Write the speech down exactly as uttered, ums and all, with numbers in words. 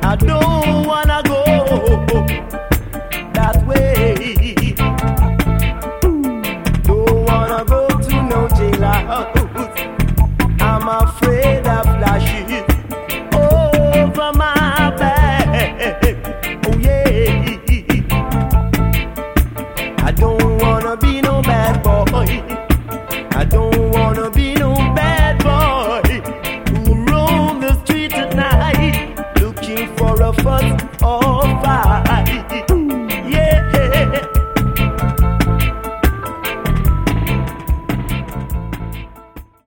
I don't wanna go that way. Don't wanna go to no jailhouse. I'm afraid of flashes over my back. Oh yeah. I don't wanna be no bad boy. I don't wanna be no bad boy who roam the streets at night looking for a fuss. Oh.